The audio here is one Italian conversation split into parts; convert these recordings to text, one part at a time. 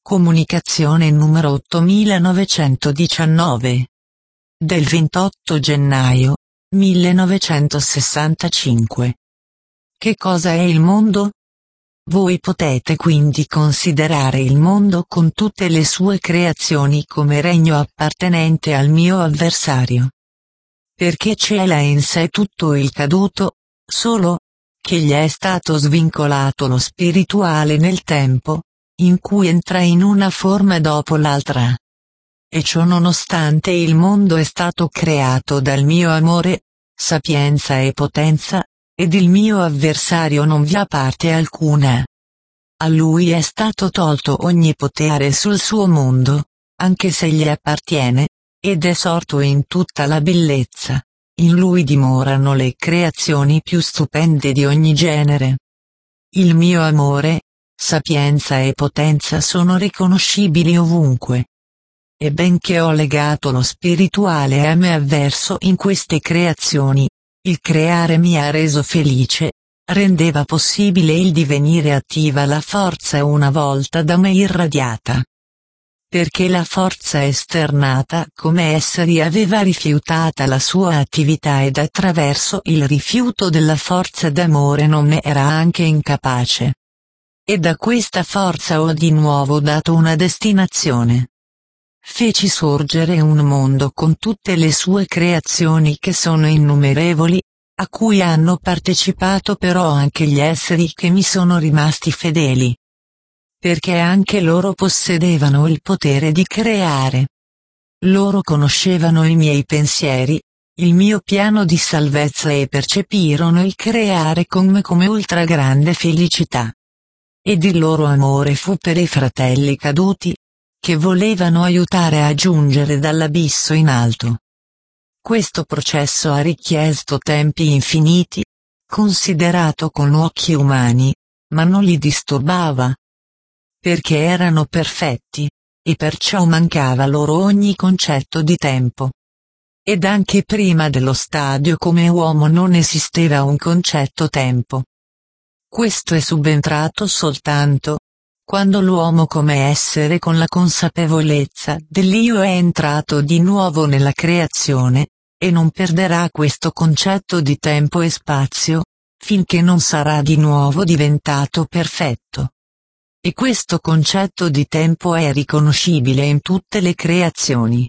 Comunicazione numero 8919. Del 28 gennaio 1965. Che cosa è il mondo? Voi potete quindi considerare il mondo con tutte le sue creazioni come regno appartenente al mio avversario. Perché cela in sé tutto il caduto, solo che gli è stato svincolato lo spirituale nel tempo, in cui entra in una forma dopo l'altra. E ciò nonostante il mondo è stato creato dal mio amore, sapienza e potenza, ed il mio avversario non vi ha parte alcuna. A lui è stato tolto ogni potere sul suo mondo, anche se gli appartiene, ed è sorto in tutta la bellezza. In lui dimorano le creazioni più stupende di ogni genere. Il mio amore, sapienza e potenza sono riconoscibili ovunque. E benché ho legato lo spirituale a me avverso in queste creazioni, il creare mi ha reso felice, rendeva possibile il divenire attiva la forza una volta da me irradiata. Perché la forza esternata come esseri aveva rifiutata la sua attività ed attraverso il rifiuto della forza d'amore non ne era anche incapace. E da questa forza ho di nuovo dato una destinazione. Feci sorgere un mondo con tutte le sue creazioni che sono innumerevoli, a cui hanno partecipato però anche gli esseri che mi sono rimasti fedeli. Perché anche loro possedevano il potere di creare. Loro conoscevano i miei pensieri, il mio piano di salvezza e percepirono il creare con me come ultra grande felicità. Ed il loro amore fu per i fratelli caduti, che volevano aiutare a giungere dall'abisso in alto. Questo processo ha richiesto tempi infiniti, considerato con occhi umani, ma non li disturbava. Perché erano perfetti, e perciò mancava loro ogni concetto di tempo. Ed anche prima dello stadio come uomo non esisteva un concetto tempo. Questo è subentrato soltanto quando l'uomo come essere con la consapevolezza dell'io è entrato di nuovo nella creazione, e non perderà questo concetto di tempo e spazio, finché non sarà di nuovo diventato perfetto. E questo concetto di tempo è riconoscibile in tutte le creazioni.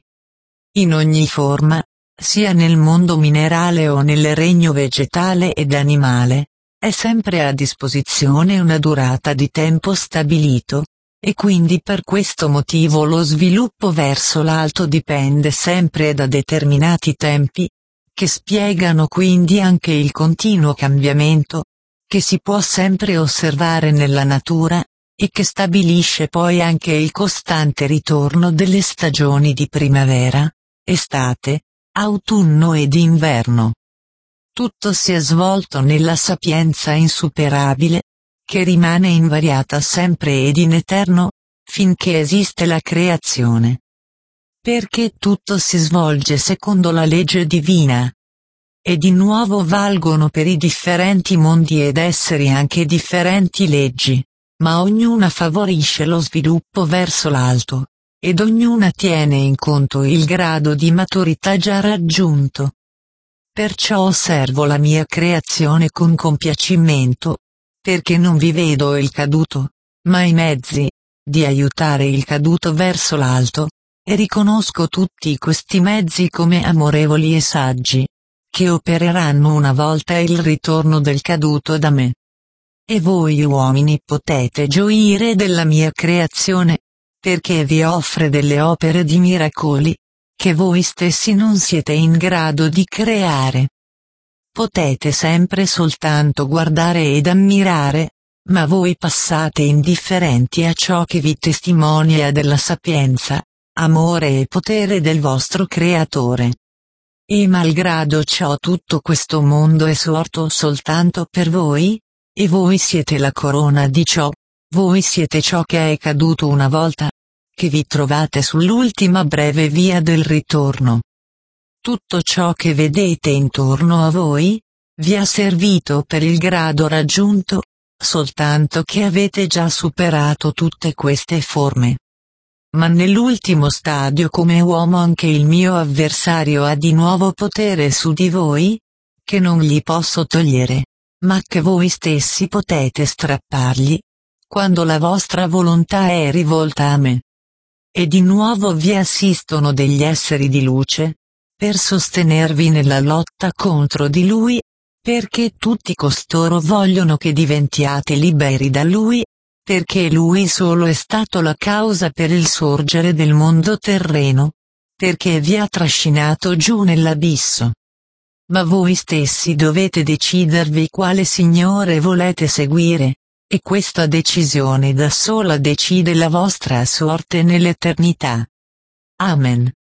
In ogni forma, sia nel mondo minerale o nel regno vegetale ed animale, è sempre a disposizione una durata di tempo stabilito, e quindi per questo motivo lo sviluppo verso l'alto dipende sempre da determinati tempi, che spiegano quindi anche il continuo cambiamento, che si può sempre osservare nella natura, e che stabilisce poi anche il costante ritorno delle stagioni di primavera, estate, autunno ed inverno. Tutto si è svolto nella sapienza insuperabile, che rimane invariata sempre ed in eterno, finché esiste la creazione. Perché tutto si svolge secondo la legge divina. E di nuovo valgono per i differenti mondi ed esseri anche differenti leggi. Ma ognuna favorisce lo sviluppo verso l'alto, ed ognuna tiene in conto il grado di maturità già raggiunto. Perciò osservo la mia creazione con compiacimento, perché non vi vedo il caduto, ma i mezzi di aiutare il caduto verso l'alto, e riconosco tutti questi mezzi come amorevoli e saggi, che opereranno una volta il ritorno del caduto da me. E voi uomini potete gioire della mia creazione, perché vi offre delle opere di miracoli, che voi stessi non siete in grado di creare. Potete sempre soltanto guardare ed ammirare, ma voi passate indifferenti a ciò che vi testimonia della sapienza, amore e potere del vostro creatore. E malgrado ciò tutto questo mondo è sorto soltanto per voi? E voi siete la corona di ciò, voi siete ciò che è caduto una volta, che vi trovate sull'ultima breve via del ritorno. Tutto ciò che vedete intorno a voi, vi ha servito per il grado raggiunto, soltanto che avete già superato tutte queste forme, Ma nell'ultimo stadio come uomo anche il mio avversario ha di nuovo potere su di voi, che non gli posso togliere, ma che voi stessi potete strappargli, quando la vostra volontà è rivolta a me. E di nuovo vi assistono degli esseri di luce, per sostenervi nella lotta contro di lui, perché tutti costoro vogliono che diventiate liberi da lui, perché lui solo è stato la causa per il sorgere del mondo terreno, perché vi ha trascinato giù nell'abisso. Ma voi stessi dovete decidervi quale Signore volete seguire, e questa decisione da sola decide la vostra sorte nell'eternità. Amen.